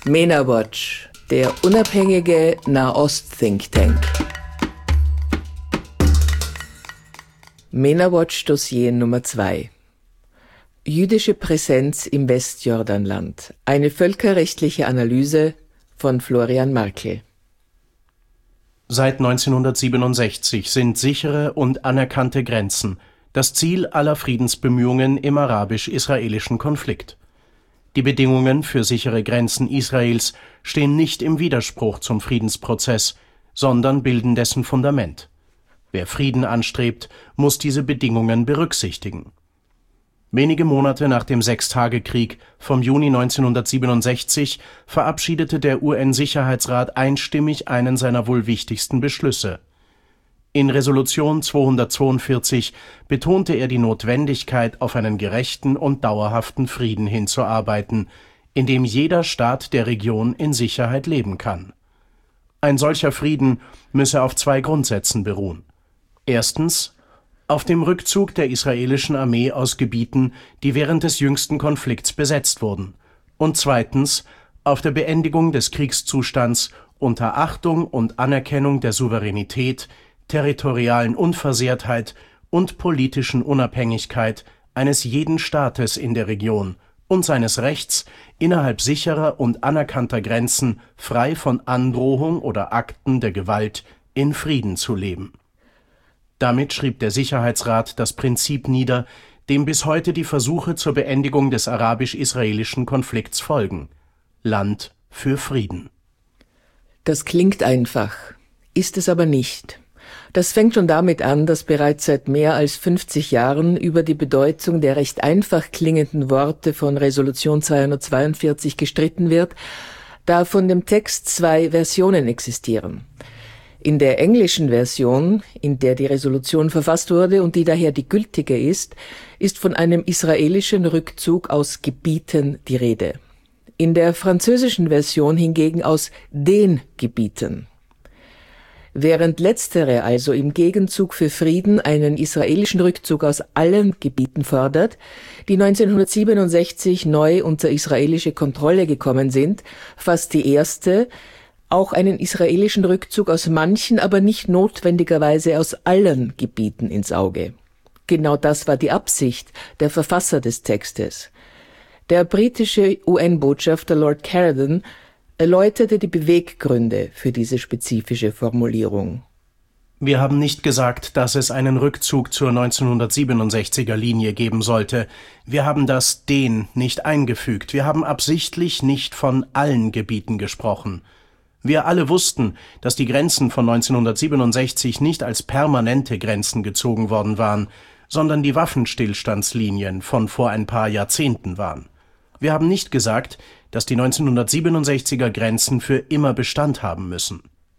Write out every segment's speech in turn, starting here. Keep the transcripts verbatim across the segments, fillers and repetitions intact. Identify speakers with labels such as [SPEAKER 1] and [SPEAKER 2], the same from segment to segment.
[SPEAKER 1] MENA Watch, der unabhängige Nahost-Think Tank. MENA Watch Dossier Nummer zwei. Jüdische Präsenz im Westjordanland. Eine völkerrechtliche Analyse von Florian Markl.
[SPEAKER 2] Seit neunzehnhundertsiebenundsechzig sind sichere und anerkannte Grenzen das Ziel aller Friedensbemühungen im arabisch-israelischen Konflikt. Die Bedingungen für sichere Grenzen Israels stehen nicht im Widerspruch zum Friedensprozess, sondern bilden dessen Fundament. Wer Frieden anstrebt, muss diese Bedingungen berücksichtigen. Wenige Monate nach dem Sechstagekrieg vom Juni neunzehnhundertsiebenundsechzig verabschiedete der U N-Sicherheitsrat einstimmig einen seiner wohl wichtigsten Beschlüsse. In Resolution zweihundertzweiundvierzig betonte er die Notwendigkeit, auf einen gerechten und dauerhaften Frieden hinzuarbeiten, in dem jeder Staat der Region in Sicherheit leben kann. Ein solcher Frieden müsse auf zwei Grundsätzen beruhen. Erstens auf dem Rückzug der israelischen Armee aus Gebieten, die während des jüngsten Konflikts besetzt wurden, und zweitens auf der Beendigung des Kriegszustands unter Achtung und Anerkennung der Souveränität, territorialen Unversehrtheit und politischen Unabhängigkeit eines jeden Staates in der Region und seines Rechts, innerhalb sicherer und anerkannter Grenzen frei von Androhung oder Akten der Gewalt in Frieden zu leben. Damit schrieb der Sicherheitsrat das Prinzip nieder, dem bis heute die Versuche zur Beendigung des arabisch-israelischen Konflikts folgen: Land für Frieden.
[SPEAKER 1] Das klingt einfach, ist es aber nicht. Das fängt schon damit an, dass bereits seit mehr als fünfzig Jahren über die Bedeutung der recht einfach klingenden Worte von Resolution zweihundertzweiundvierzig gestritten wird, da von dem Text zwei Versionen existieren. In der englischen Version, in der die Resolution verfasst wurde und die daher die gültige ist, ist von einem israelischen Rückzug aus Gebieten die Rede. In der französischen Version hingegen aus den Gebieten. Während letztere also im Gegenzug für Frieden einen israelischen Rückzug aus allen Gebieten fordert, die neunzehnhundertsiebenundsechzig neu unter israelische Kontrolle gekommen sind, fasst die erste auch einen israelischen Rückzug aus manchen, aber nicht notwendigerweise aus allen Gebieten ins Auge. Genau das war die Absicht der Verfasser des Textes. Der britische U N-Botschafter Lord Caradon erläuterte die Beweggründe für diese spezifische Formulierung.
[SPEAKER 2] Wir haben nicht gesagt, dass es einen Rückzug zur neunzehnhundertsiebenundsechziger Linie geben sollte. Wir haben das den nicht eingefügt. Wir haben absichtlich nicht von allen Gebieten gesprochen. Wir alle wussten, dass die Grenzen von neunzehnhundertsiebenundsechzig nicht als permanente Grenzen gezogen worden waren, sondern die Waffenstillstandslinien von vor ein paar Jahrzehnten waren. Wir haben nicht gesagt, dass die neunzehnhundertsiebenundsechziger Grenzen für immer Bestand haben müssen.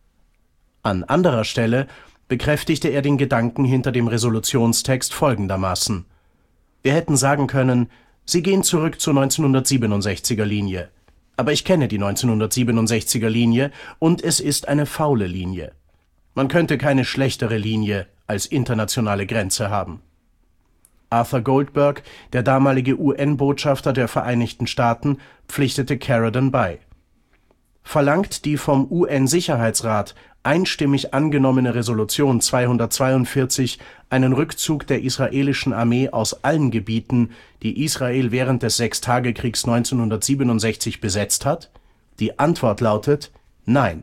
[SPEAKER 2] An anderer Stelle bekräftigte er den Gedanken hinter dem Resolutionstext folgendermaßen: Wir hätten sagen können, Sie gehen zurück zur neunzehnhundertsiebenundsechziger Linie. Aber ich kenne die neunzehnhundertsiebenundsechziger Linie und es ist eine faule Linie. Man könnte keine schlechtere Linie als internationale Grenze haben. Arthur Goldberg, der damalige U N-Botschafter der Vereinigten Staaten, pflichtete Caradon bei. Verlangt die vom U N-Sicherheitsrat einstimmig angenommene Resolution zweihundertzweiundvierzig einen Rückzug der israelischen Armee aus allen Gebieten, die Israel während des Sechstagekriegs neunzehnhundertsiebenundsechzig besetzt hat? Die Antwort lautet Nein.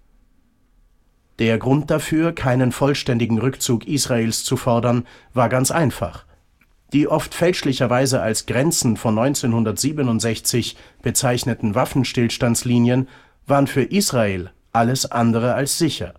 [SPEAKER 2] Der Grund dafür, keinen vollständigen Rückzug Israels zu fordern, war ganz einfach. Die oft fälschlicherweise als Grenzen von neunzehnhundertsiebenundsechzig bezeichneten Waffenstillstandslinien waren für Israel alles andere als sicher.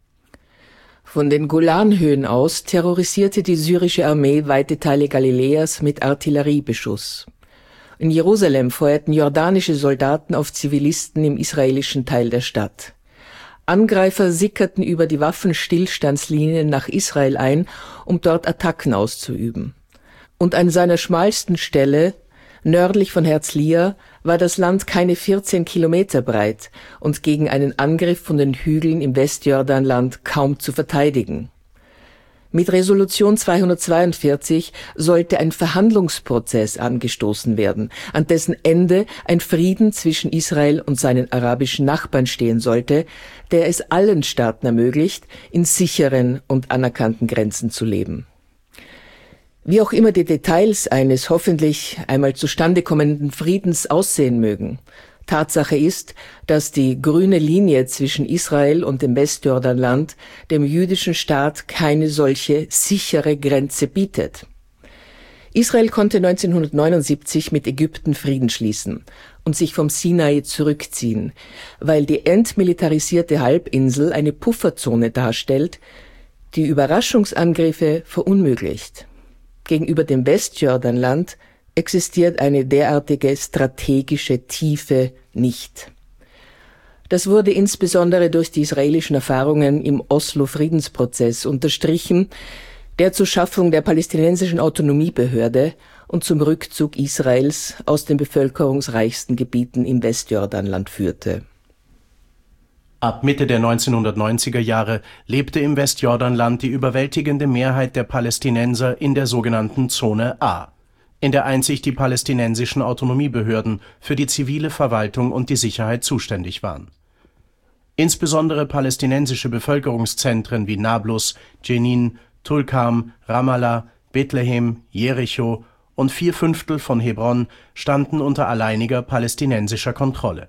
[SPEAKER 1] Von den Golanhöhen aus terrorisierte die syrische Armee weite Teile Galiläas mit Artilleriebeschuss. In Jerusalem feuerten jordanische Soldaten auf Zivilisten im israelischen Teil der Stadt. Angreifer sickerten über die Waffenstillstandslinien nach Israel ein, um dort Attacken auszuüben. Und an seiner schmalsten Stelle, nördlich von Herzliya, war das Land keine vierzehn Kilometer breit und gegen einen Angriff von den Hügeln im Westjordanland kaum zu verteidigen. Mit Resolution zweihundertzweiundvierzig sollte ein Verhandlungsprozess angestoßen werden, an dessen Ende ein Frieden zwischen Israel und seinen arabischen Nachbarn stehen sollte, der es allen Staaten ermöglicht, in sicheren und anerkannten Grenzen zu leben. Wie auch immer die Details eines hoffentlich einmal zustande kommenden Friedens aussehen mögen, Tatsache ist, dass die grüne Linie zwischen Israel und dem Westjordanland dem jüdischen Staat keine solche sichere Grenze bietet. Israel konnte neunzehnhundertneunundsiebzig mit Ägypten Frieden schließen und sich vom Sinai zurückziehen, weil die entmilitarisierte Halbinsel eine Pufferzone darstellt, die Überraschungsangriffe verunmöglicht. Gegenüber dem Westjordanland existiert eine derartige strategische Tiefe nicht. Das wurde insbesondere durch die israelischen Erfahrungen im Oslo-Friedensprozess unterstrichen, der zur Schaffung der palästinensischen Autonomiebehörde und zum Rückzug Israels aus den bevölkerungsreichsten Gebieten im Westjordanland führte.
[SPEAKER 2] Ab Mitte der neunzehnhundertneunziger Jahre lebte im Westjordanland die überwältigende Mehrheit der Palästinenser in der sogenannten Zone A, in der einzig die palästinensischen Autonomiebehörden für die zivile Verwaltung und die Sicherheit zuständig waren. Insbesondere palästinensische Bevölkerungszentren wie Nablus, Jenin, Tulkarm, Ramallah, Bethlehem, Jericho und vier Fünftel von Hebron standen unter alleiniger palästinensischer Kontrolle.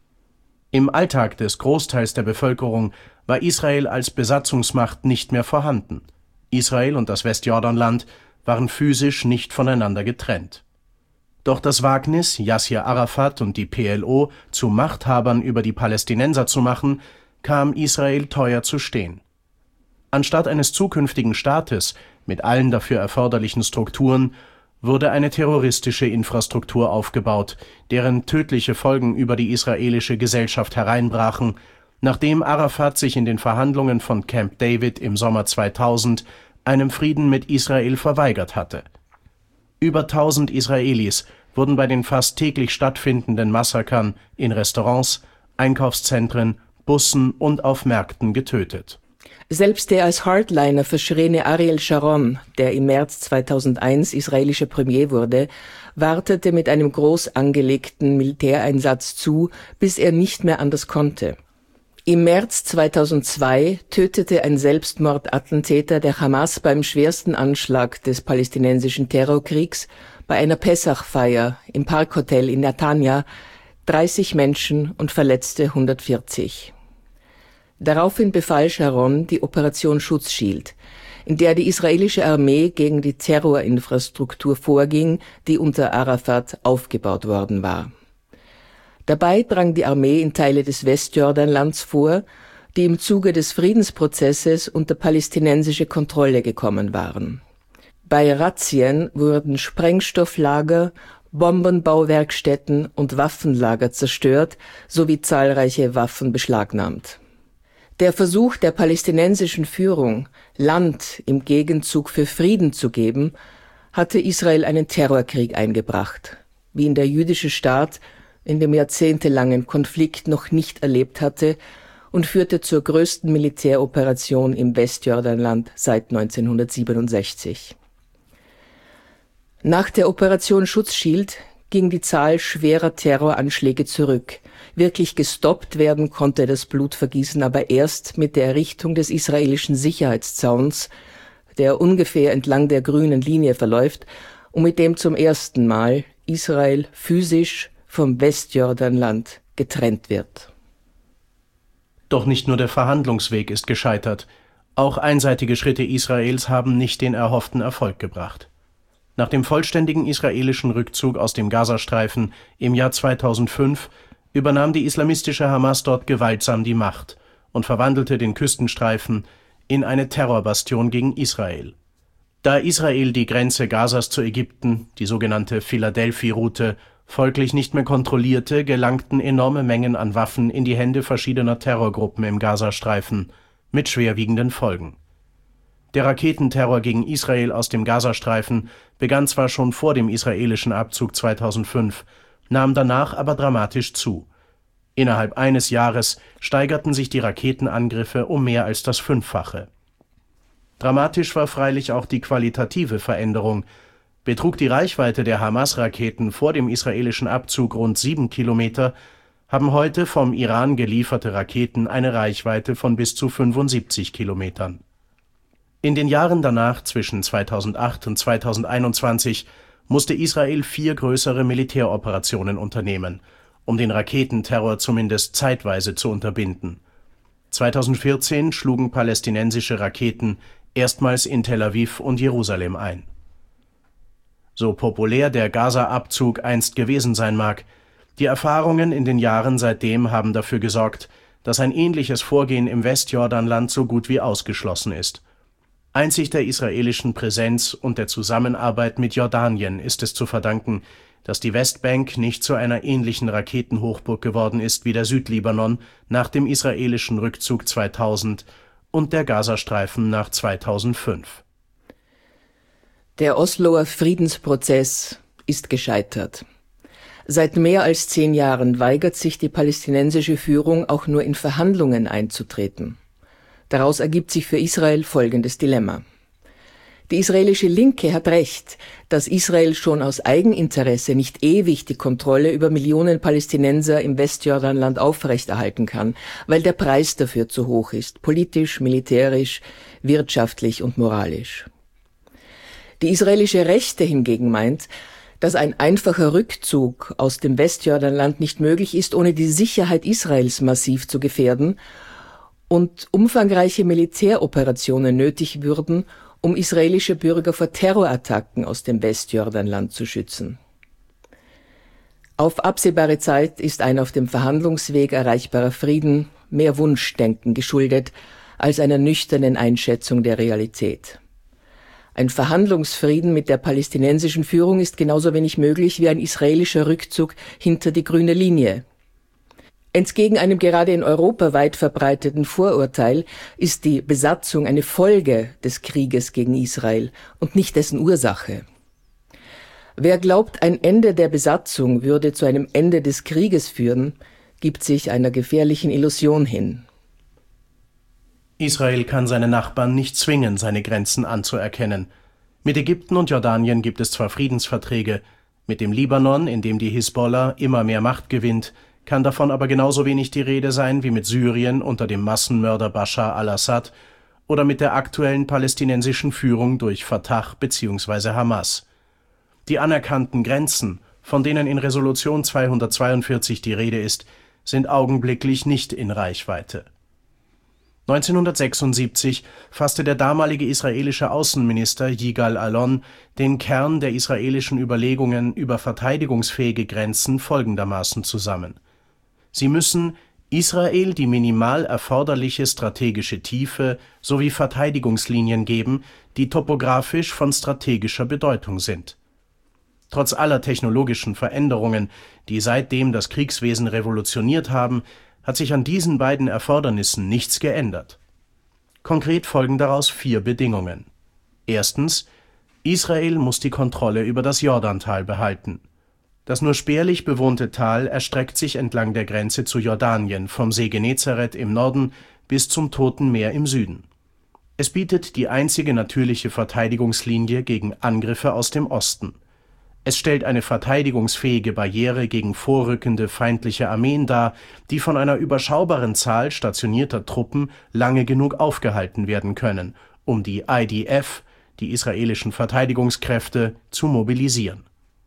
[SPEAKER 2] Im Alltag des Großteils der Bevölkerung war Israel als Besatzungsmacht nicht mehr vorhanden. Israel und das Westjordanland waren physisch nicht voneinander getrennt. Doch das Wagnis, Yassir Arafat und die P L O zu Machthabern über die Palästinenser zu machen, kam Israel teuer zu stehen. Anstatt eines zukünftigen Staates mit allen dafür erforderlichen Strukturen wurde eine terroristische Infrastruktur aufgebaut, deren tödliche Folgen über die israelische Gesellschaft hereinbrachen, nachdem Arafat sich in den Verhandlungen von Camp David im Sommer zweitausend einem Frieden mit Israel verweigert hatte. Über tausend Israelis wurden bei den fast täglich stattfindenden Massakern in Restaurants, Einkaufszentren, Bussen und auf Märkten getötet.
[SPEAKER 1] Selbst der als Hardliner verschriene Ariel Sharon, der im März zweitausendeins israelischer Premier wurde, wartete mit einem groß angelegten Militäreinsatz zu, bis er nicht mehr anders konnte. Im März zweitausendzwei tötete ein Selbstmordattentäter der Hamas beim schwersten Anschlag des palästinensischen Terrorkriegs bei einer Pessachfeier im Parkhotel in Netanya dreißig Menschen und verletzte hundertvierzig. Daraufhin befahl Sharon die Operation Schutzschild, in der die israelische Armee gegen die Terrorinfrastruktur vorging, die unter Arafat aufgebaut worden war. Dabei drang die Armee in Teile des Westjordanlands vor, die im Zuge des Friedensprozesses unter palästinensische Kontrolle gekommen waren. Bei Razzien wurden Sprengstofflager, Bombenbauwerkstätten und Waffenlager zerstört sowie zahlreiche Waffen beschlagnahmt. Der Versuch der palästinensischen Führung, Land im Gegenzug für Frieden zu geben, hatte Israel einen Terrorkrieg eingebracht, wie ihn der jüdische Staat in dem jahrzehntelangen Konflikt noch nicht erlebt hatte, und führte zur größten Militäroperation im Westjordanland seit neunzehnhundertsiebenundsechzig. Nach der Operation Schutzschild ging die Zahl schwerer Terroranschläge zurück. Wirklich gestoppt werden konnte das Blutvergießen aber erst mit der Errichtung des israelischen Sicherheitszauns, der ungefähr entlang der grünen Linie verläuft und mit dem zum ersten Mal Israel physisch vom Westjordanland getrennt wird.
[SPEAKER 2] Doch nicht nur der Verhandlungsweg ist gescheitert, auch einseitige Schritte Israels haben nicht den erhofften Erfolg gebracht. Nach dem vollständigen israelischen Rückzug aus dem Gazastreifen im Jahr zweitausendfünf übernahm die islamistische Hamas dort gewaltsam die Macht und verwandelte den Küstenstreifen in eine Terrorbastion gegen Israel. Da Israel die Grenze Gazas zu Ägypten, die sogenannte Philadelphia-Route, folglich nicht mehr kontrollierte, gelangten enorme Mengen an Waffen in die Hände verschiedener Terrorgruppen im Gazastreifen, mit schwerwiegenden Folgen. Der Raketenterror gegen Israel aus dem Gazastreifen begann zwar schon vor dem israelischen Abzug zweitausendfünf, nahm danach aber dramatisch zu. Innerhalb eines Jahres steigerten sich die Raketenangriffe um mehr als das Fünffache. Dramatisch war freilich auch die qualitative Veränderung. Betrug die Reichweite der Hamas-Raketen vor dem israelischen Abzug rund sieben Kilometer, haben heute vom Iran gelieferte Raketen eine Reichweite von bis zu fünfundsiebzig Kilometern. In den Jahren danach, zwischen zweitausendacht und zweitausendeinundzwanzig, musste Israel vier größere Militäroperationen unternehmen, um den Raketenterror zumindest zeitweise zu unterbinden. zweitausendvierzehn schlugen palästinensische Raketen erstmals in Tel Aviv und Jerusalem ein. So populär der Gaza-Abzug einst gewesen sein mag, die Erfahrungen in den Jahren seitdem haben dafür gesorgt, dass ein ähnliches Vorgehen im Westjordanland so gut wie ausgeschlossen ist. Einzig der israelischen Präsenz und der Zusammenarbeit mit Jordanien ist es zu verdanken, dass die Westbank nicht zu einer ähnlichen Raketenhochburg geworden ist wie der Südlibanon nach dem israelischen Rückzug zweitausend und der Gazastreifen nach zweitausendfünf.
[SPEAKER 1] Der Osloer Friedensprozess ist gescheitert. Seit mehr als zehn Jahren weigert sich die palästinensische Führung auch nur in Verhandlungen einzutreten. Daraus ergibt sich für Israel folgendes Dilemma. Die israelische Linke hat recht, dass Israel schon aus Eigeninteresse nicht ewig die Kontrolle über Millionen Palästinenser im Westjordanland aufrechterhalten kann, weil der Preis dafür zu hoch ist, politisch, militärisch, wirtschaftlich und moralisch. Die israelische Rechte hingegen meint, dass ein einfacher Rückzug aus dem Westjordanland nicht möglich ist, ohne die Sicherheit Israels massiv zu gefährden und umfangreiche Militäroperationen nötig würden, um israelische Bürger vor Terrorattacken aus dem Westjordanland zu schützen. Auf absehbare Zeit ist ein auf dem Verhandlungsweg erreichbarer Frieden mehr Wunschdenken geschuldet als einer nüchternen Einschätzung der Realität. Ein Verhandlungsfrieden mit der palästinensischen Führung ist genauso wenig möglich wie ein israelischer Rückzug hinter die grüne Linie. Entgegen einem gerade in Europa weit verbreiteten Vorurteil ist die Besatzung eine Folge des Krieges gegen Israel und nicht dessen Ursache. Wer glaubt, ein Ende der Besatzung würde zu einem Ende des Krieges führen, gibt sich einer gefährlichen Illusion hin.
[SPEAKER 2] Israel kann seine Nachbarn nicht zwingen, seine Grenzen anzuerkennen. Mit Ägypten und Jordanien gibt es zwar Friedensverträge, mit dem Libanon, in dem die Hisbollah immer mehr Macht gewinnt, kann davon aber genauso wenig die Rede sein wie mit Syrien unter dem Massenmörder Bashar al-Assad oder mit der aktuellen palästinensischen Führung durch Fatah bzw. Hamas. Die anerkannten Grenzen, von denen in Resolution zweihundertzweiundvierzig die Rede ist, sind augenblicklich nicht in Reichweite. neunzehnhundertsechsundsiebzig fasste der damalige israelische Außenminister Yigal Allon den Kern der israelischen Überlegungen über verteidigungsfähige Grenzen folgendermaßen zusammen: Sie müssen Israel die minimal erforderliche strategische Tiefe sowie Verteidigungslinien geben, die topografisch von strategischer Bedeutung sind. Trotz aller technologischen Veränderungen, die seitdem das Kriegswesen revolutioniert haben, hat sich an diesen beiden Erfordernissen nichts geändert. Konkret folgen daraus vier Bedingungen. Erstens: Israel muss die Kontrolle über das Jordantal behalten. Das nur spärlich bewohnte Tal erstreckt sich entlang der Grenze zu Jordanien vom See Genezareth im Norden bis zum Toten Meer im Süden. Es bietet die einzige natürliche Verteidigungslinie gegen Angriffe aus dem Osten. Es stellt eine verteidigungsfähige Barriere gegen vorrückende feindliche Armeen dar, die von einer überschaubaren Zahl stationierter Truppen lange genug aufgehalten werden können, um die I D F, die israelischen Verteidigungskräfte, zu mobilisieren.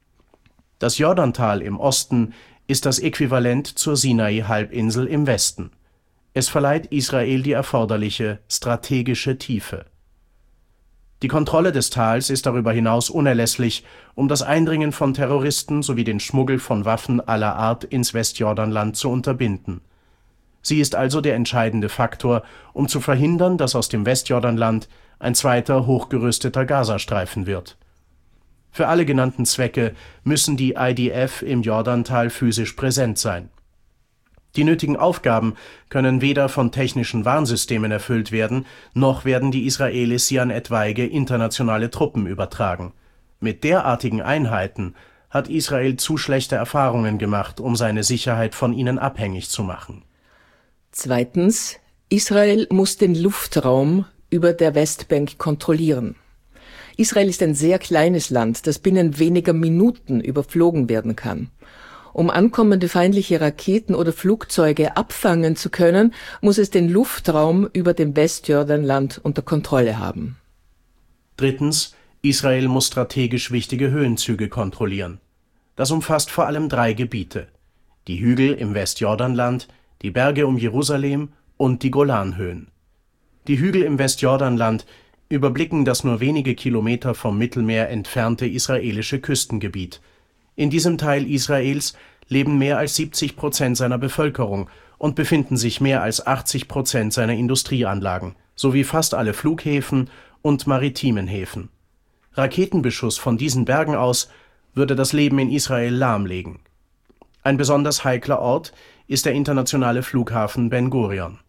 [SPEAKER 2] Das Jordantal im Osten ist das Äquivalent zur Sinai-Halbinsel im Westen. Es verleiht Israel die erforderliche strategische Tiefe. Die Kontrolle des Tals ist darüber hinaus unerlässlich, um das Eindringen von Terroristen sowie den Schmuggel von Waffen aller Art ins Westjordanland zu unterbinden. Sie ist also der entscheidende Faktor, um zu verhindern, dass aus dem Westjordanland ein zweiter hochgerüsteter Gazastreifen wird. Für alle genannten Zwecke müssen die I D F im Jordantal physisch präsent sein. Die nötigen Aufgaben können weder von technischen Warnsystemen erfüllt werden, noch werden die Israelis sie an etwaige internationale Truppen übertragen. Mit derartigen Einheiten hat Israel zu schlechte Erfahrungen gemacht, um seine Sicherheit von ihnen abhängig zu machen.
[SPEAKER 1] Zweitens: Israel muss den Luftraum über der Westbank kontrollieren. Israel ist ein sehr kleines Land, das binnen weniger Minuten überflogen werden kann. Um ankommende feindliche Raketen oder Flugzeuge abfangen zu können, muss es den Luftraum über dem Westjordanland unter Kontrolle haben.
[SPEAKER 2] Drittens, Israel muss strategisch wichtige Höhenzüge kontrollieren. Das umfasst vor allem drei Gebiete: die Hügel im Westjordanland, die Berge um Jerusalem und die Golanhöhen. Die Hügel im Westjordanland überblicken das nur wenige Kilometer vom Mittelmeer entfernte israelische Küstengebiet. In diesem Teil Israels leben mehr als siebzig Prozent seiner Bevölkerung und befinden sich mehr als achtzig Prozent seiner Industrieanlagen, sowie fast alle Flughäfen und maritimen Häfen. Raketenbeschuss von diesen Bergen aus würde das Leben in Israel lahmlegen. Ein besonders heikler Ort ist der internationale Flughafen Ben Gurion.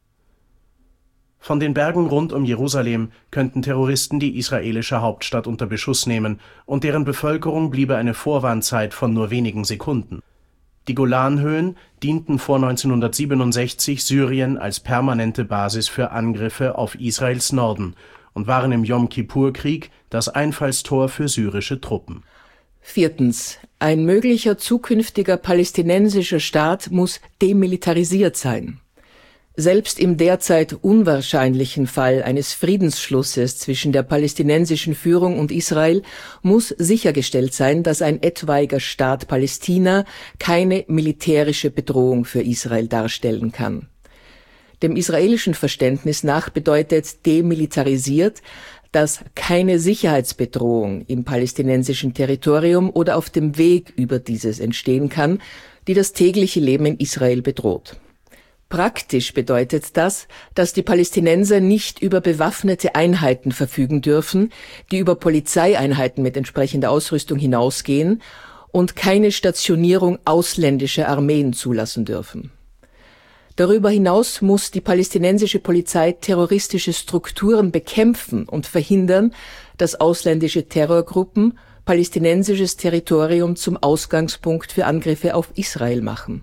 [SPEAKER 2] Von den Bergen rund um Jerusalem könnten Terroristen die israelische Hauptstadt unter Beschuss nehmen, und deren Bevölkerung bliebe eine Vorwarnzeit von nur wenigen Sekunden. Die Golanhöhen dienten vor neunzehnhundertsiebenundsechzig Syrien als permanente Basis für Angriffe auf Israels Norden und waren im Jom-Kippur-Krieg das Einfallstor für syrische Truppen.
[SPEAKER 1] Viertens. Ein möglicher zukünftiger palästinensischer Staat muss demilitarisiert sein. Selbst im derzeit unwahrscheinlichen Fall eines Friedensschlusses zwischen der palästinensischen Führung und Israel muss sichergestellt sein, dass ein etwaiger Staat Palästina keine militärische Bedrohung für Israel darstellen kann. Dem israelischen Verständnis nach bedeutet demilitarisiert, dass keine Sicherheitsbedrohung im palästinensischen Territorium oder auf dem Weg über dieses entstehen kann, die das tägliche Leben in Israel bedroht. Praktisch bedeutet das, dass die Palästinenser nicht über bewaffnete Einheiten verfügen dürfen, die über Polizeieinheiten mit entsprechender Ausrüstung hinausgehen, und keine Stationierung ausländischer Armeen zulassen dürfen. Darüber hinaus muss die palästinensische Polizei terroristische Strukturen bekämpfen und verhindern, dass ausländische Terrorgruppen palästinensisches Territorium zum Ausgangspunkt für Angriffe auf Israel machen.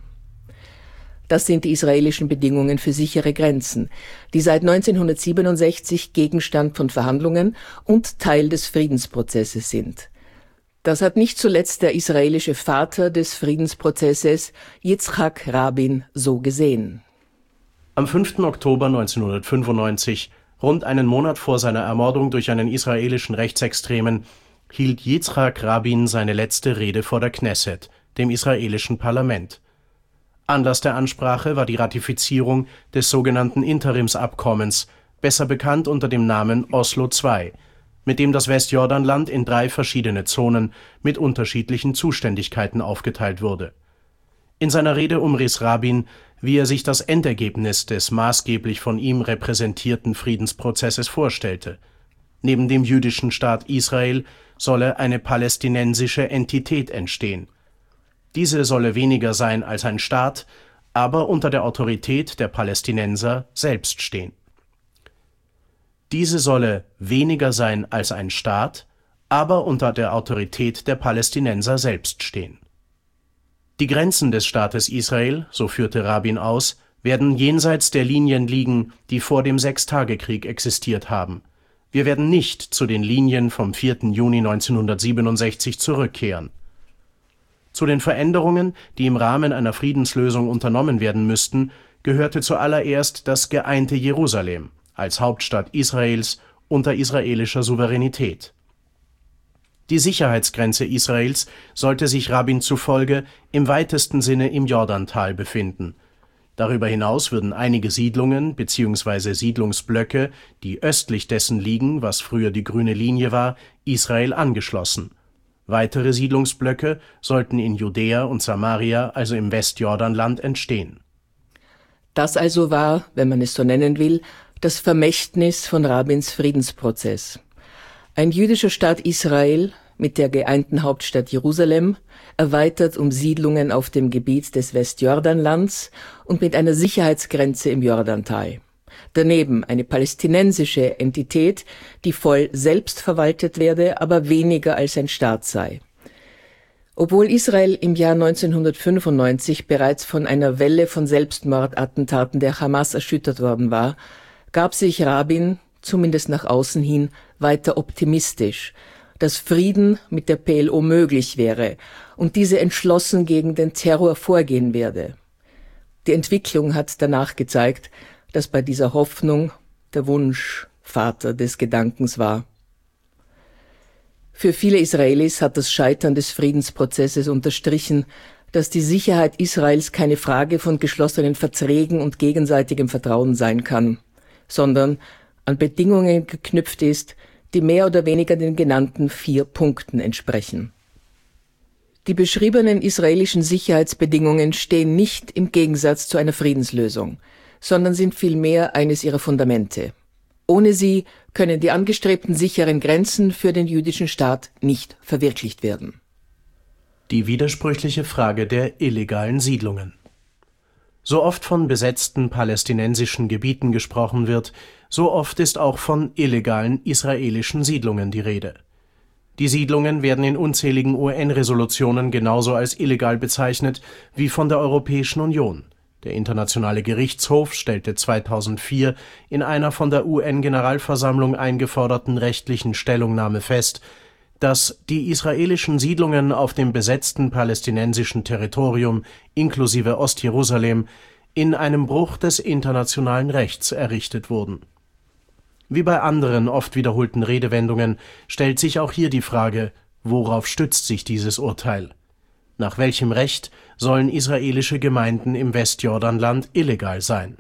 [SPEAKER 1] Das sind die israelischen Bedingungen für sichere Grenzen, die seit neunzehnhundertsiebenundsechzig Gegenstand von Verhandlungen und Teil des Friedensprozesses sind. Das hat nicht zuletzt der israelische Vater des Friedensprozesses, Yitzhak Rabin, so gesehen.
[SPEAKER 2] Am fünften Oktober neunzehnhundertfünfundneunzig, rund einen Monat vor seiner Ermordung durch einen israelischen Rechtsextremen, hielt Yitzhak Rabin seine letzte Rede vor der Knesset, dem israelischen Parlament. Anlass der Ansprache war die Ratifizierung des sogenannten Interimsabkommens, besser bekannt unter dem Namen Oslo zwei, mit dem das Westjordanland in drei verschiedene Zonen mit unterschiedlichen Zuständigkeiten aufgeteilt wurde. In seiner Rede umriss Rabin, wie er sich das Endergebnis des maßgeblich von ihm repräsentierten Friedensprozesses vorstellte. Neben dem jüdischen Staat Israel solle eine palästinensische Entität entstehen. Diese solle weniger sein als ein Staat, aber unter der Autorität der Palästinenser selbst stehen. Diese solle weniger sein als ein Staat, aber unter der Autorität der Palästinenser selbst stehen. Die Grenzen des Staates Israel, so führte Rabin aus, werden jenseits der Linien liegen, die vor dem Sechstagekrieg existiert haben. Wir werden nicht zu den Linien vom vierten Juni neunzehnhundertsiebenundsechzig zurückkehren. Zu den Veränderungen, die im Rahmen einer Friedenslösung unternommen werden müssten, gehörte zuallererst das geeinte Jerusalem als Hauptstadt Israels unter israelischer Souveränität. Die Sicherheitsgrenze Israels sollte sich Rabin zufolge im weitesten Sinne im Jordantal befinden. Darüber hinaus würden einige Siedlungen bzw. Siedlungsblöcke, die östlich dessen liegen, was früher die grüne Linie war, Israel angeschlossen. Weitere Siedlungsblöcke sollten in Judäa und Samaria, also im Westjordanland, entstehen.
[SPEAKER 1] Das also war, wenn man es so nennen will, das Vermächtnis von Rabins Friedensprozess. Ein jüdischer Staat Israel mit der geeinten Hauptstadt Jerusalem, erweitert um Siedlungen auf dem Gebiet des Westjordanlands und mit einer Sicherheitsgrenze im Jordantal. Daneben eine palästinensische Entität, die voll selbst verwaltet werde, aber weniger als ein Staat sei. Obwohl Israel im Jahr neunzehnhundertfünfundneunzig bereits von einer Welle von Selbstmordattentaten der Hamas erschüttert worden war, gab sich Rabin, zumindest nach außen hin, weiter optimistisch, dass Frieden mit der P L O möglich wäre und diese entschlossen gegen den Terror vorgehen werde. Die Entwicklung hat danach gezeigt, dass bei dieser Hoffnung der Wunsch Vater des Gedankens war. Für viele Israelis hat das Scheitern des Friedensprozesses unterstrichen, dass die Sicherheit Israels keine Frage von geschlossenen Verträgen und gegenseitigem Vertrauen sein kann, sondern an Bedingungen geknüpft ist, die mehr oder weniger den genannten vier Punkten entsprechen. Die beschriebenen israelischen Sicherheitsbedingungen stehen nicht im Gegensatz zu einer Friedenslösung, sondern sind vielmehr eines ihrer Fundamente. Ohne sie können die angestrebten sicheren Grenzen für den jüdischen Staat nicht verwirklicht werden.
[SPEAKER 2] Die widersprüchliche Frage der illegalen Siedlungen. So oft von besetzten palästinensischen Gebieten gesprochen wird, so oft ist auch von illegalen israelischen Siedlungen die Rede. Die Siedlungen werden in unzähligen U N-Resolutionen genauso als illegal bezeichnet wie von der Europäischen Union. Der Internationale Gerichtshof stellte zweitausendvier in einer von der U N-Generalversammlung eingeforderten rechtlichen Stellungnahme fest, dass die israelischen Siedlungen auf dem besetzten palästinensischen Territorium inklusive Ostjerusalem in einem Bruch des internationalen Rechts errichtet wurden. Wie bei anderen oft wiederholten Redewendungen stellt sich auch hier die Frage, worauf stützt sich dieses Urteil? Nach welchem Recht sollen israelische Gemeinden im Westjordanland illegal sein?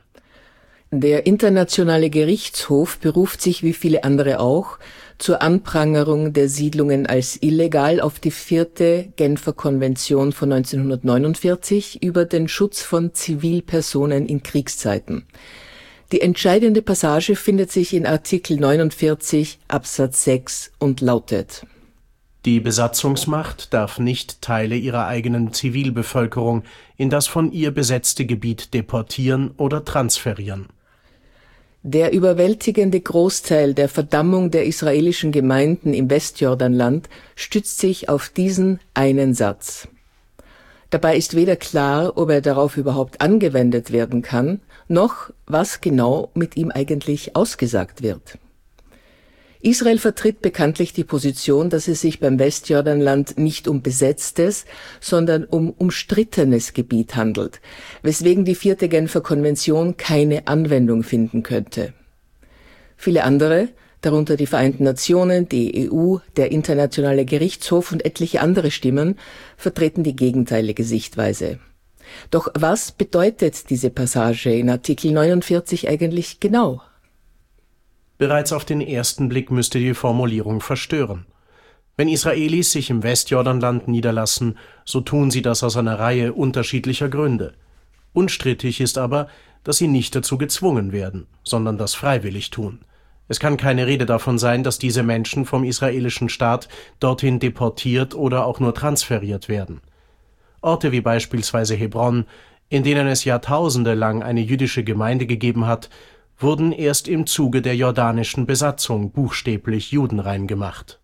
[SPEAKER 1] Der Internationale Gerichtshof beruft sich, wie viele andere auch, zur Anprangerung der Siedlungen als illegal auf die vierte Genfer Konvention von neunzehnhundertneunundvierzig über den Schutz von Zivilpersonen in Kriegszeiten. Die entscheidende Passage findet sich in Artikel neunundvierzig Absatz sechs und lautet:
[SPEAKER 2] Die Besatzungsmacht darf nicht Teile ihrer eigenen Zivilbevölkerung in das von ihr besetzte Gebiet deportieren oder transferieren.
[SPEAKER 1] Der überwältigende Großteil der Verdammung der israelischen Gemeinden im Westjordanland stützt sich auf diesen einen Satz. Dabei ist weder klar, ob er darauf überhaupt angewendet werden kann, noch was genau mit ihm eigentlich ausgesagt wird. Israel vertritt bekanntlich die Position, dass es sich beim Westjordanland nicht um besetztes, sondern um umstrittenes Gebiet handelt, weswegen die vierte Genfer Konvention keine Anwendung finden könnte. Viele andere, darunter die Vereinten Nationen, die E U, der Internationale Gerichtshof und etliche andere Stimmen, vertreten die gegenteilige Sichtweise. Doch was bedeutet diese Passage in Artikel neunundvierzig eigentlich genau?
[SPEAKER 2] Bereits auf den ersten Blick müsste die Formulierung verstören. Wenn Israelis sich im Westjordanland niederlassen, so tun sie das aus einer Reihe unterschiedlicher Gründe. Unstrittig ist aber, dass sie nicht dazu gezwungen werden, sondern das freiwillig tun. Es kann keine Rede davon sein, dass diese Menschen vom israelischen Staat dorthin deportiert oder auch nur transferiert werden. Orte wie beispielsweise Hebron, in denen es Jahrtausende lang eine jüdische Gemeinde gegeben hat, wurden erst im Zuge der jordanischen Besatzung buchstäblich judenrein gemacht.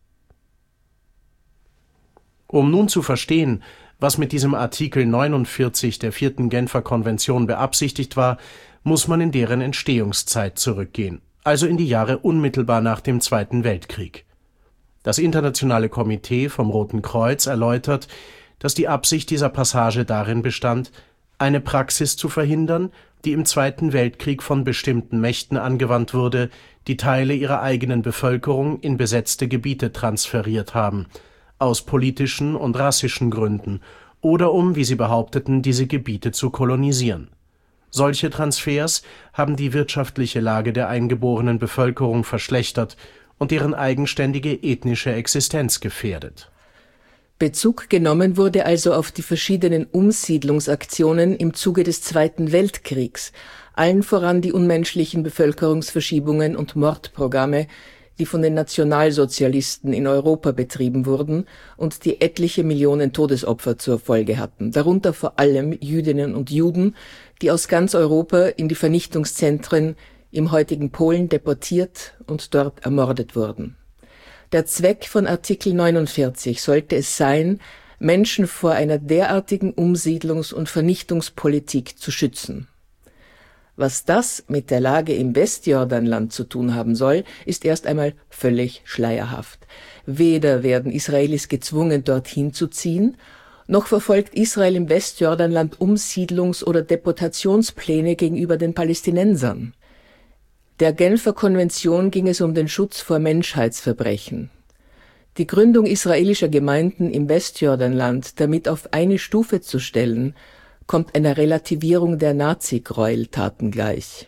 [SPEAKER 2] Um nun zu verstehen, was mit diesem Artikel neunundvierzig der vierten Genfer Konvention beabsichtigt war, muss man in deren Entstehungszeit zurückgehen, also in die Jahre unmittelbar nach dem Zweiten Weltkrieg. Das Internationale Komitee vom Roten Kreuz erläutert, dass die Absicht dieser Passage darin bestand, eine Praxis zu verhindern, die im Zweiten Weltkrieg von bestimmten Mächten angewandt wurde, die Teile ihrer eigenen Bevölkerung in besetzte Gebiete transferiert haben, aus politischen und rassischen Gründen oder um, wie sie behaupteten, diese Gebiete zu kolonisieren. Solche Transfers haben die wirtschaftliche Lage der eingeborenen Bevölkerung verschlechtert und deren eigenständige ethnische Existenz gefährdet.
[SPEAKER 1] Bezug genommen wurde also auf die verschiedenen Umsiedlungsaktionen im Zuge des Zweiten Weltkriegs, allen voran die unmenschlichen Bevölkerungsverschiebungen und Mordprogramme, die von den Nationalsozialisten in Europa betrieben wurden und die etliche Millionen Todesopfer zur Folge hatten, darunter vor allem Jüdinnen und Juden, die aus ganz Europa in die Vernichtungszentren im heutigen Polen deportiert und dort ermordet wurden. Der Zweck von Artikel neunundvierzig sollte es sein, Menschen vor einer derartigen Umsiedlungs- und Vernichtungspolitik zu schützen. Was das mit der Lage im Westjordanland zu tun haben soll, ist erst einmal völlig schleierhaft. Weder werden Israelis gezwungen, dorthin zu ziehen, noch verfolgt Israel im Westjordanland Umsiedlungs- oder Deportationspläne gegenüber den Palästinensern. Der Genfer Konvention ging es um den Schutz vor Menschheitsverbrechen. Die Gründung israelischer Gemeinden im Westjordanland damit auf eine Stufe zu stellen, kommt einer Relativierung der Nazi-Gräueltaten gleich.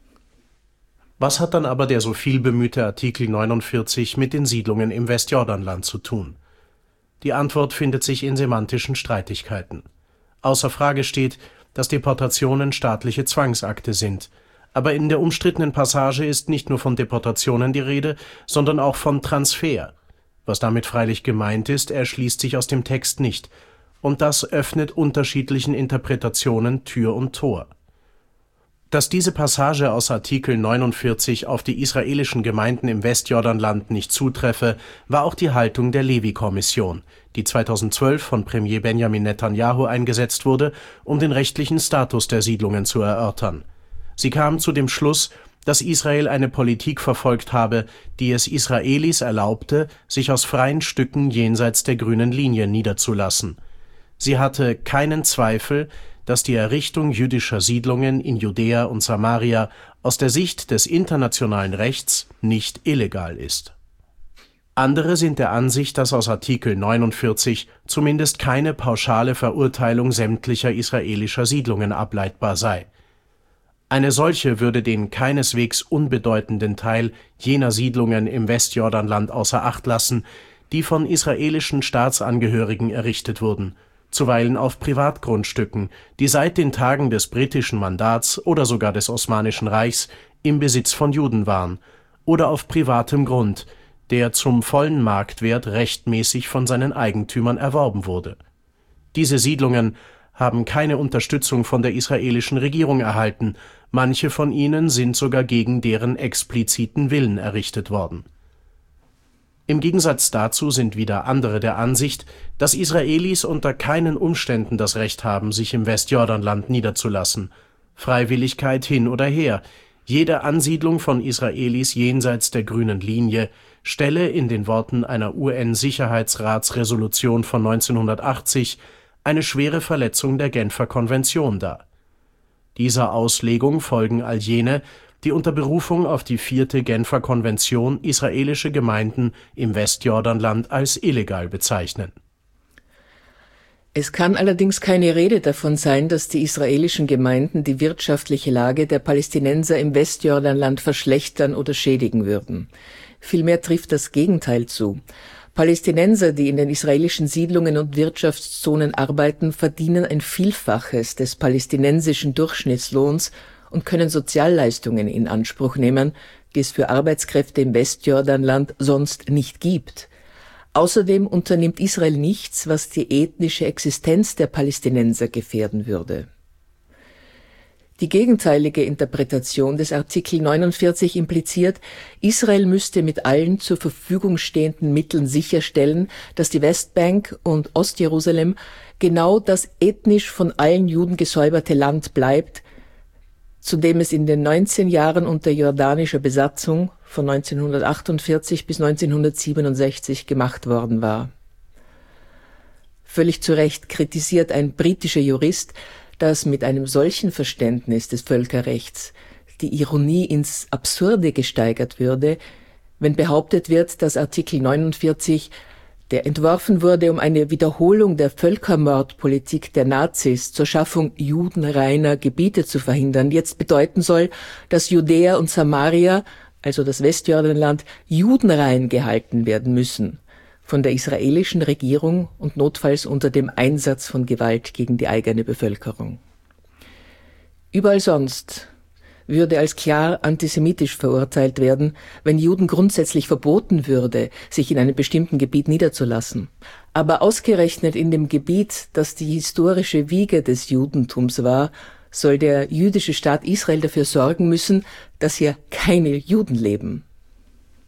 [SPEAKER 2] Was hat dann aber der so viel bemühte Artikel neunundvierzig mit den Siedlungen im Westjordanland zu tun? Die Antwort findet sich in semantischen Streitigkeiten. Außer Frage steht, dass Deportationen staatliche Zwangsakte sind, aber in der umstrittenen Passage ist nicht nur von Deportationen die Rede, sondern auch von Transfer. Was damit freilich gemeint ist, erschließt sich aus dem Text nicht, und das öffnet unterschiedlichen Interpretationen Tür und Tor. Dass diese Passage aus Artikel neunundvierzig auf die israelischen Gemeinden im Westjordanland nicht zutreffe, war auch die Haltung der Levi-Kommission, die zweitausendzwölf von Premier Benjamin Netanyahu eingesetzt wurde, um den rechtlichen Status der Siedlungen zu erörtern. Sie kam zu dem Schluss, dass Israel eine Politik verfolgt habe, die es Israelis erlaubte, sich aus freien Stücken jenseits der grünen Linie niederzulassen. Sie hatte keinen Zweifel, dass die Errichtung jüdischer Siedlungen in Judäa und Samaria aus der Sicht des internationalen Rechts nicht illegal ist. Andere sind der Ansicht, dass aus Artikel neunundvierzig zumindest keine pauschale Verurteilung sämtlicher israelischer Siedlungen ableitbar sei. Eine solche würde den keineswegs unbedeutenden Teil jener Siedlungen im Westjordanland außer Acht lassen, die von israelischen Staatsangehörigen errichtet wurden, zuweilen auf Privatgrundstücken, die seit den Tagen des britischen Mandats oder sogar des Osmanischen Reichs im Besitz von Juden waren, oder auf privatem Grund, der zum vollen Marktwert rechtmäßig von seinen Eigentümern erworben wurde. Diese Siedlungen haben keine Unterstützung von der israelischen Regierung erhalten, manche von ihnen sind sogar gegen deren expliziten Willen errichtet worden. Im Gegensatz dazu sind wieder andere der Ansicht, dass Israelis unter keinen Umständen das Recht haben, sich im Westjordanland niederzulassen. Freiwilligkeit hin oder her, jede Ansiedlung von Israelis jenseits der grünen Linie stelle in den Worten einer U N-Sicherheitsratsresolution von neunzehnhundertachtzig eine schwere Verletzung der Genfer Konvention dar. Dieser Auslegung folgen all jene, die unter Berufung auf die vierte Genfer Konvention israelische Gemeinden im Westjordanland als illegal bezeichnen.
[SPEAKER 1] Es kann allerdings keine Rede davon sein, dass die israelischen Gemeinden die wirtschaftliche Lage der Palästinenser im Westjordanland verschlechtern oder schädigen würden. Vielmehr trifft das Gegenteil zu. Palästinenser, die in den israelischen Siedlungen und Wirtschaftszonen arbeiten, verdienen ein Vielfaches des palästinensischen Durchschnittslohns und können Sozialleistungen in Anspruch nehmen, die es für Arbeitskräfte im Westjordanland sonst nicht gibt. Außerdem unternimmt Israel nichts, was die ethnische Existenz der Palästinenser gefährden würde. Die gegenteilige Interpretation des Artikel neunundvierzig impliziert, Israel müsste mit allen zur Verfügung stehenden Mitteln sicherstellen, dass die Westbank und Ostjerusalem genau das ethnisch von allen Juden gesäuberte Land bleibt, zu dem es in den neunzehn Jahren unter jordanischer Besatzung von neunzehnhundertachtundvierzig bis neunzehnhundertsiebenundsechzig gemacht worden war. Völlig zu Recht kritisiert ein britischer Jurist, dass mit einem solchen Verständnis des Völkerrechts die Ironie ins Absurde gesteigert würde, wenn behauptet wird, dass Artikel neunundvierzig, der entworfen wurde, um eine Wiederholung der Völkermordpolitik der Nazis zur Schaffung judenreiner Gebiete zu verhindern, jetzt bedeuten soll, dass Judäa und Samaria, also das Westjordanland, judenrein gehalten werden müssen von der israelischen Regierung und notfalls unter dem Einsatz von Gewalt gegen die eigene Bevölkerung. Überall sonst würde als klar antisemitisch verurteilt werden, wenn Juden grundsätzlich verboten würde, sich in einem bestimmten Gebiet niederzulassen. Aber ausgerechnet in dem Gebiet, das die historische Wiege des Judentums war, soll der jüdische Staat Israel dafür sorgen müssen, dass hier keine Juden leben.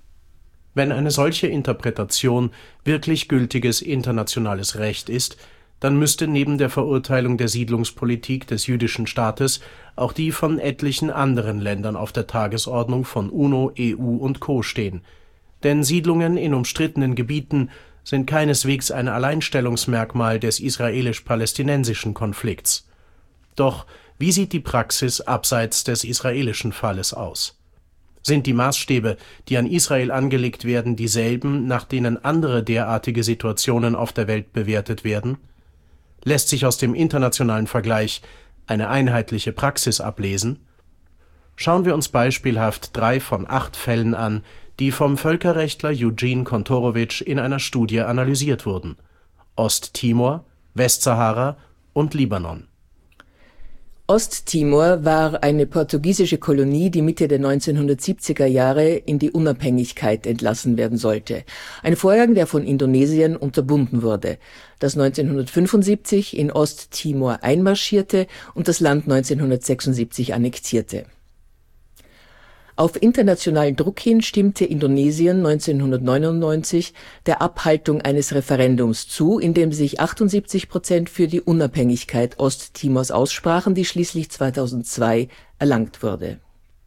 [SPEAKER 2] Wenn eine solche Interpretation wirklich gültiges internationales Recht ist, dann müsste neben der Verurteilung der Siedlungspolitik des jüdischen Staates auch die von etlichen anderen Ländern auf der Tagesordnung von UNO, E U und Co. stehen. Denn Siedlungen in umstrittenen Gebieten sind keineswegs ein Alleinstellungsmerkmal des israelisch-palästinensischen Konflikts. Doch wie sieht die Praxis abseits des israelischen Falles aus? Sind die Maßstäbe, die an Israel angelegt werden, dieselben, nach denen andere derartige Situationen auf der Welt bewertet werden? Lässt sich aus dem internationalen Vergleich eine einheitliche Praxis ablesen? Schauen wir uns beispielhaft drei von acht Fällen an, die vom Völkerrechtler Eugene Kontorowitsch in einer Studie analysiert wurden: Osttimor, Westsahara und Libanon.
[SPEAKER 1] Osttimor war eine portugiesische Kolonie, die Mitte der neunzehnhundertsiebziger Jahre in die Unabhängigkeit entlassen werden sollte. Ein Vorgang, der von Indonesien unterbunden wurde, das neunzehnhundertfünfundsiebzig in Osttimor einmarschierte und das Land neunzehnhundertsechsundsiebzig annektierte. Auf internationalen Druck hin stimmte Indonesien neunzehnhundertneunundneunzig der Abhaltung eines Referendums zu, in dem sich achtundsiebzig Prozent für die Unabhängigkeit Osttimors aussprachen, die schließlich zweitausendzwei erlangt wurde.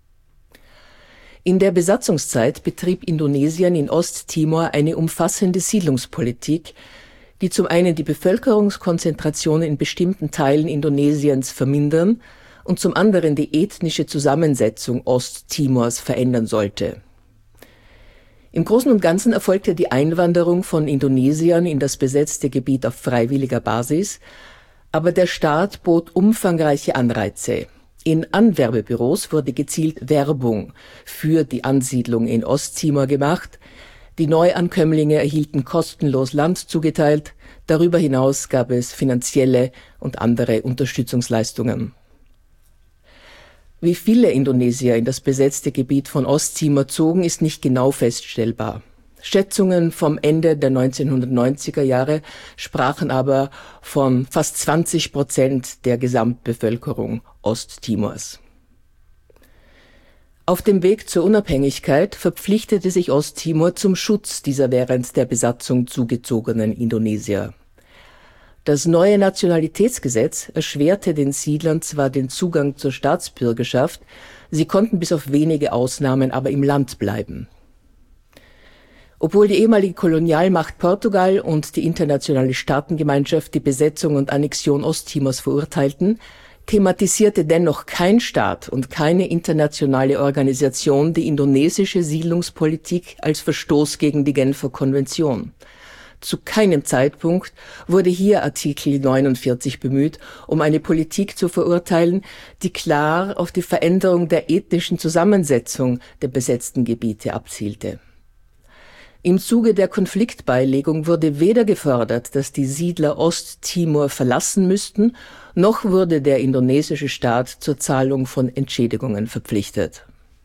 [SPEAKER 1] In der Besatzungszeit betrieb Indonesien in Osttimor eine umfassende Siedlungspolitik, die zum einen die Bevölkerungskonzentration in bestimmten Teilen Indonesiens vermindern und zum anderen die ethnische Zusammensetzung Osttimors verändern sollte. Im Großen und Ganzen erfolgte die Einwanderung von Indonesiern in das besetzte Gebiet auf freiwilliger Basis, aber der Staat bot umfangreiche Anreize. In Anwerbebüros wurde gezielt Werbung für die Ansiedlung in Osttimor gemacht, die Neuankömmlinge erhielten kostenlos Land zugeteilt, darüber hinaus gab es finanzielle und andere Unterstützungsleistungen. Wie viele Indonesier in das besetzte Gebiet von Osttimor zogen, ist nicht genau feststellbar. Schätzungen vom Ende der neunzehnhundertneunziger Jahre sprachen aber von fast zwanzig Prozent der Gesamtbevölkerung Osttimors. Auf dem Weg zur Unabhängigkeit verpflichtete sich Osttimor zum Schutz dieser während der Besatzung zugezogenen Indonesier. Das neue Nationalitätsgesetz erschwerte den Siedlern zwar den Zugang zur Staatsbürgerschaft, sie konnten bis auf wenige Ausnahmen aber im Land bleiben. Obwohl die ehemalige Kolonialmacht Portugal und die internationale Staatengemeinschaft die Besetzung und Annexion Osttimors verurteilten, thematisierte dennoch kein Staat und keine internationale Organisation die indonesische Siedlungspolitik als Verstoß gegen die Genfer Konvention. Zu keinem Zeitpunkt wurde hier Artikel neunundvierzig bemüht, um eine Politik zu verurteilen, die klar auf die Veränderung der ethnischen Zusammensetzung der besetzten Gebiete abzielte. Im Zuge der Konfliktbeilegung wurde weder gefordert, dass die Siedler Osttimor verlassen müssten, noch wurde der indonesische Staat zur Zahlung von Entschädigungen verpflichtet.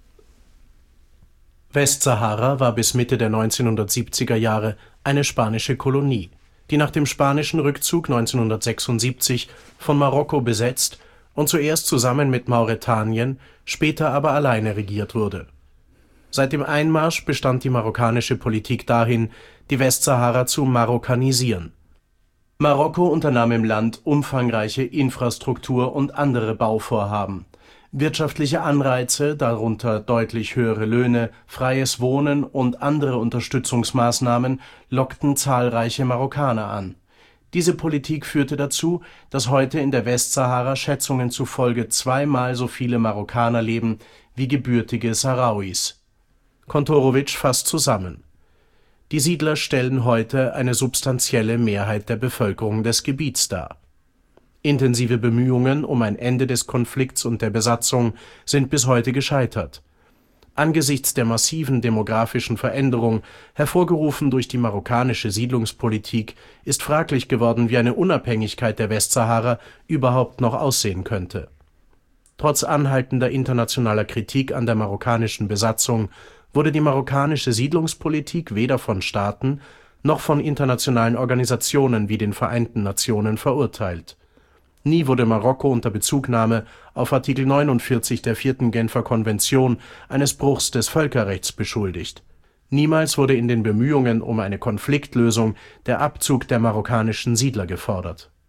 [SPEAKER 2] Westsahara war bis Mitte der neunzehnhundertsiebziger Jahre eine spanische Kolonie, die nach dem spanischen Rückzug neunzehnhundertsechsundsiebzig von Marokko besetzt und zuerst zusammen mit Mauretanien, später aber alleine regiert wurde. Seit dem Einmarsch bestand die marokkanische Politik dahin, die Westsahara zu marokkanisieren. Marokko unternahm im Land umfangreiche Infrastruktur- und andere Bauvorhaben. Wirtschaftliche Anreize, darunter deutlich höhere Löhne, freies Wohnen und andere Unterstützungsmaßnahmen, lockten zahlreiche Marokkaner an. Diese Politik führte dazu, dass heute in der Westsahara Schätzungen zufolge zweimal so viele Marokkaner leben wie gebürtige Sahrawis. Kontorowitsch fasst zusammen: Die Siedler stellen heute eine substanzielle Mehrheit der Bevölkerung des Gebiets dar. Intensive Bemühungen um ein Ende des Konflikts und der Besatzung sind bis heute gescheitert. Angesichts der massiven demografischen Veränderung, hervorgerufen durch die marokkanische Siedlungspolitik, ist fraglich geworden, wie eine Unabhängigkeit der Westsahara überhaupt noch aussehen könnte. Trotz anhaltender internationaler Kritik an der marokkanischen Besatzung wurde die marokkanische Siedlungspolitik weder von Staaten noch von internationalen Organisationen wie den Vereinten Nationen verurteilt. Nie wurde Marokko unter Bezugnahme auf Artikel neunundvierzig der vierten Genfer Konvention eines Bruchs des Völkerrechts beschuldigt. Niemals wurde in den Bemühungen um eine Konfliktlösung der Abzug der marokkanischen Siedler gefordert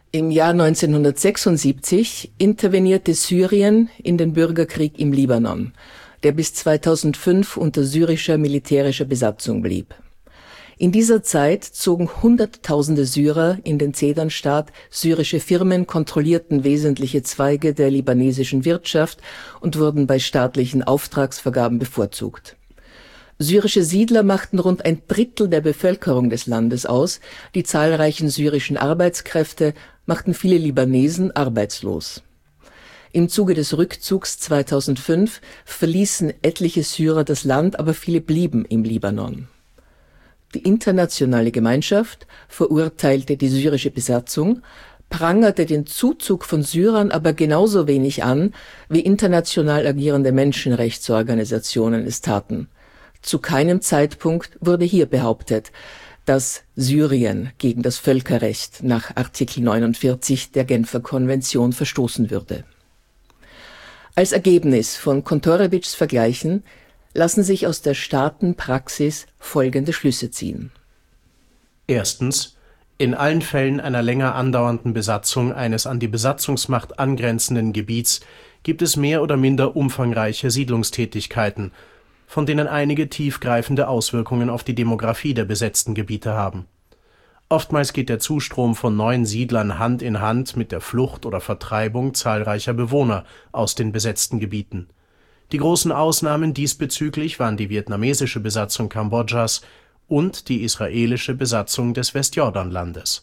[SPEAKER 1] Im Jahr neunzehnhundertsechsundsiebzig intervenierte Syrien in den Bürgerkrieg im Libanon, der bis zweitausendfünf unter syrischer militärischer Besatzung blieb. In dieser Zeit zogen Hunderttausende Syrer in den Zedernstaat, syrische Firmen kontrollierten wesentliche Zweige der libanesischen Wirtschaft und wurden bei staatlichen Auftragsvergaben bevorzugt. Syrische Siedler machten rund ein Drittel der Bevölkerung des Landes aus, die zahlreichen syrischen Arbeitskräfte machten viele Libanesen arbeitslos. Im Zuge des Rückzugs zweitausendfünf verließen etliche Syrer das Land, aber viele blieben im Libanon. Die internationale Gemeinschaft verurteilte die syrische Besatzung, prangerte den Zuzug von Syrern aber genauso wenig an, wie international agierende Menschenrechtsorganisationen es taten. Zu keinem Zeitpunkt wurde hier behauptet, dass Syrien gegen das Völkerrecht nach Artikel neunundvierzig der Genfer Konvention verstoßen würde. Als Ergebnis von Kontorevics Vergleichen lassen sich aus der Staatenpraxis folgende Schlüsse ziehen.
[SPEAKER 2] Erstens. In allen Fällen einer länger andauernden Besatzung eines an die Besatzungsmacht angrenzenden Gebiets gibt es mehr oder minder umfangreiche Siedlungstätigkeiten, von denen einige tiefgreifende Auswirkungen auf die Demografie der besetzten Gebiete haben. Oftmals geht der Zustrom von neuen Siedlern Hand in Hand mit der Flucht oder Vertreibung zahlreicher Bewohner aus den besetzten Gebieten. Die großen Ausnahmen diesbezüglich waren die vietnamesische Besatzung Kambodschas und die israelische Besatzung des Westjordanlandes.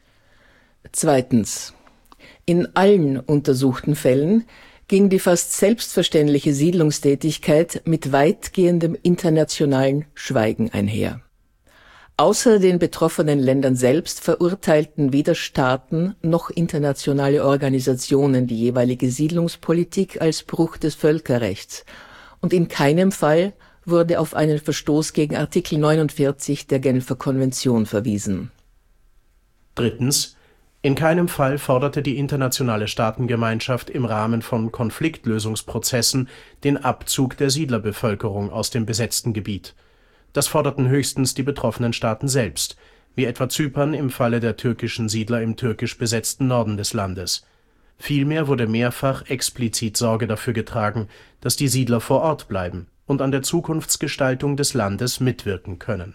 [SPEAKER 1] Zweitens. In allen untersuchten Fällen ging die fast selbstverständliche Siedlungstätigkeit mit weitgehendem internationalen Schweigen einher. Außer den betroffenen Ländern selbst verurteilten weder Staaten noch internationale Organisationen die jeweilige Siedlungspolitik als Bruch des Völkerrechts, und in keinem Fall wurde auf einen Verstoß gegen Artikel neunundvierzig der Genfer Konvention verwiesen.
[SPEAKER 2] Drittens. In keinem Fall forderte die internationale Staatengemeinschaft im Rahmen von Konfliktlösungsprozessen den Abzug der Siedlerbevölkerung aus dem besetzten Gebiet. Das forderten höchstens die betroffenen Staaten selbst, wie etwa Zypern im Falle der türkischen Siedler im türkisch besetzten Norden des Landes. Vielmehr wurde mehrfach explizit Sorge dafür getragen, dass die Siedler vor Ort bleiben und an der Zukunftsgestaltung des Landes mitwirken können.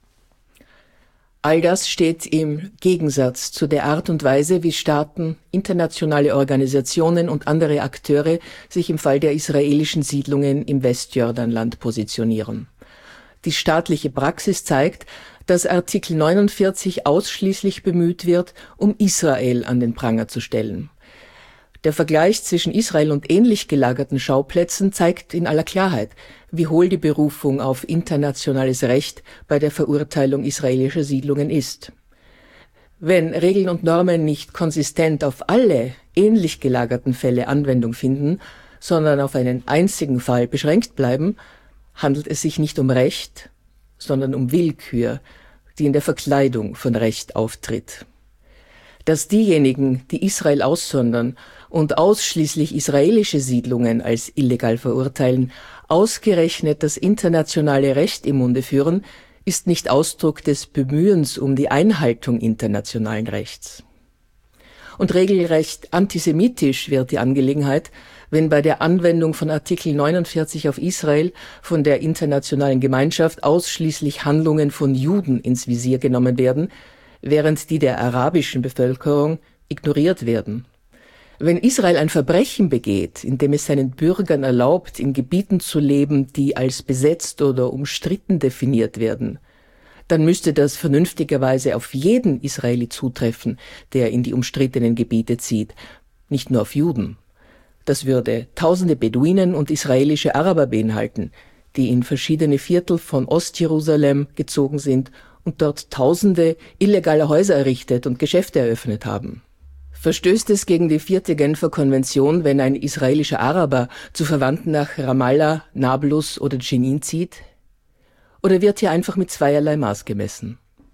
[SPEAKER 1] All das steht im Gegensatz zu der Art und Weise, wie Staaten, internationale Organisationen und andere Akteure sich im Fall der israelischen Siedlungen im Westjordanland positionieren. Die staatliche Praxis zeigt, dass Artikel neunundvierzig ausschließlich bemüht wird, um Israel an den Pranger zu stellen. Der Vergleich zwischen Israel und ähnlich gelagerten Schauplätzen zeigt in aller Klarheit, wie hohl die Berufung auf internationales Recht bei der Verurteilung israelischer Siedlungen ist. Wenn Regeln und Normen nicht konsistent auf alle ähnlich gelagerten Fälle Anwendung finden, sondern auf einen einzigen Fall beschränkt bleiben, handelt es sich nicht um Recht, sondern um Willkür, die in der Verkleidung von Recht auftritt. Dass diejenigen, die Israel aussondern und ausschließlich israelische Siedlungen als illegal verurteilen, ausgerechnet das internationale Recht im Munde führen, ist nicht Ausdruck des Bemühens um die Einhaltung internationalen Rechts. Und regelrecht antisemitisch wird die Angelegenheit, wenn bei der Anwendung von Artikel neunundvierzig auf Israel von der internationalen Gemeinschaft ausschließlich Handlungen von Juden ins Visier genommen werden, während die der arabischen Bevölkerung ignoriert werden. Wenn Israel ein Verbrechen begeht, indem es seinen Bürgern erlaubt, in Gebieten zu leben, die als besetzt oder umstritten definiert werden, dann müsste das vernünftigerweise auf jeden Israeli zutreffen, der in die umstrittenen Gebiete zieht, nicht nur auf Juden. Das würde tausende Beduinen und israelische Araber beinhalten, die in verschiedene Viertel von Ostjerusalem gezogen sind und dort tausende illegale Häuser errichtet und Geschäfte eröffnet haben. Verstößt es gegen die vierte Genfer Konvention, wenn ein israelischer Araber zu Verwandten nach Ramallah, Nablus oder Jenin zieht? Oder wird hier einfach mit zweierlei Maß gemessen?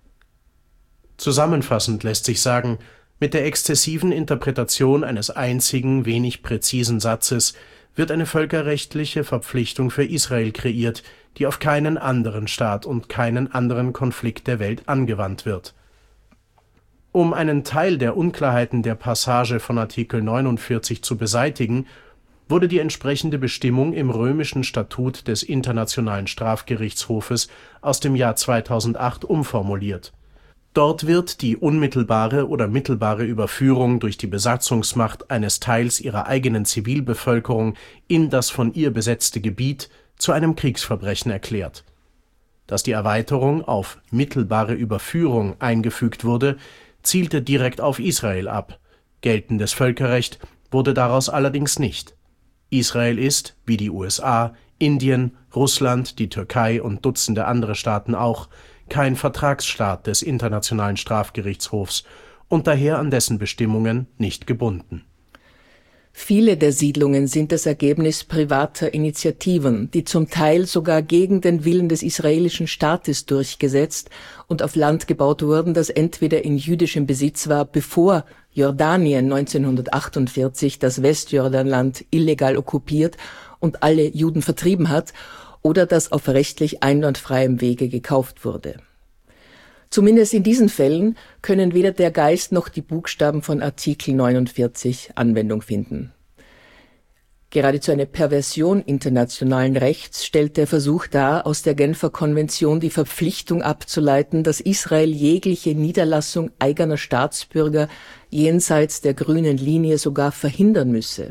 [SPEAKER 2] Zusammenfassend lässt sich sagen, mit der exzessiven Interpretation eines einzigen, wenig präzisen Satzes wird eine völkerrechtliche Verpflichtung für Israel kreiert, die auf keinen anderen Staat und keinen anderen Konflikt der Welt angewandt wird. Um einen Teil der Unklarheiten der Passage von Artikel neunundvierzig zu beseitigen, wurde die entsprechende Bestimmung im römischen Statut des Internationalen Strafgerichtshofes aus dem Jahr zweitausendacht umformuliert. Dort wird die unmittelbare oder mittelbare Überführung durch die Besatzungsmacht eines Teils ihrer eigenen Zivilbevölkerung in das von ihr besetzte Gebiet zu einem Kriegsverbrechen erklärt. Dass die Erweiterung auf mittelbare Überführung eingefügt wurde, zielte direkt auf Israel ab. Geltendes Völkerrecht wurde daraus allerdings nicht. Israel ist, wie die U S A, Indien, Russland, die Türkei und Dutzende andere Staaten auch, kein Vertragsstaat des Internationalen Strafgerichtshofs und daher an dessen Bestimmungen nicht gebunden.
[SPEAKER 1] Viele der Siedlungen sind das Ergebnis privater Initiativen, die zum Teil sogar gegen den Willen des israelischen Staates durchgesetzt und auf Land gebaut wurden, das entweder in jüdischem Besitz war, bevor Jordanien neunzehnhundertachtundvierzig das Westjordanland illegal okkupiert und alle Juden vertrieben hat, oder das auf rechtlich einwandfreiem Wege gekauft wurde. Zumindest in diesen Fällen können weder der Geist noch die Buchstaben von Artikel neunundvierzig Anwendung finden. Geradezu eine Perversion internationalen Rechts stellt der Versuch dar, aus der Genfer Konvention die Verpflichtung abzuleiten, dass Israel jegliche Niederlassung eigener Staatsbürger jenseits der grünen Linie sogar verhindern müsse.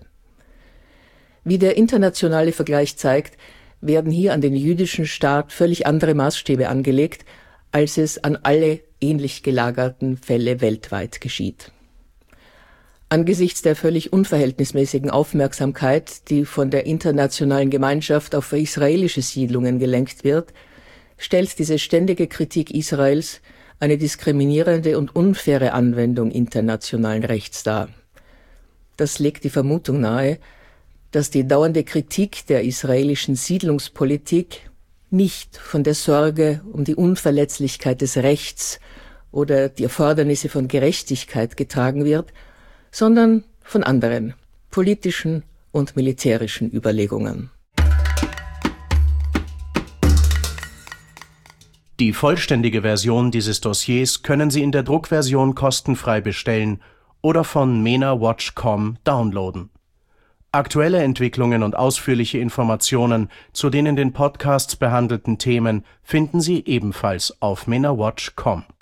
[SPEAKER 1] Wie der internationale Vergleich zeigt, werden hier an den jüdischen Staat völlig andere Maßstäbe angelegt, als es an alle ähnlich gelagerten Fälle weltweit geschieht. Angesichts der völlig unverhältnismäßigen Aufmerksamkeit, die von der internationalen Gemeinschaft auf israelische Siedlungen gelenkt wird, stellt diese ständige Kritik Israels eine diskriminierende und unfaire Anwendung internationalen Rechts dar. Das legt die Vermutung nahe, dass die dauernde Kritik der israelischen Siedlungspolitik nicht von der Sorge um die Unverletzlichkeit des Rechts oder die Erfordernisse von Gerechtigkeit getragen wird, sondern von anderen politischen und militärischen Überlegungen.
[SPEAKER 2] Die vollständige Version dieses Dossiers können Sie in der Druckversion kostenfrei bestellen oder von mena watch punkt com downloaden. Aktuelle Entwicklungen und ausführliche Informationen zu den in den Podcasts behandelten Themen finden Sie ebenfalls auf mena watch punkt com.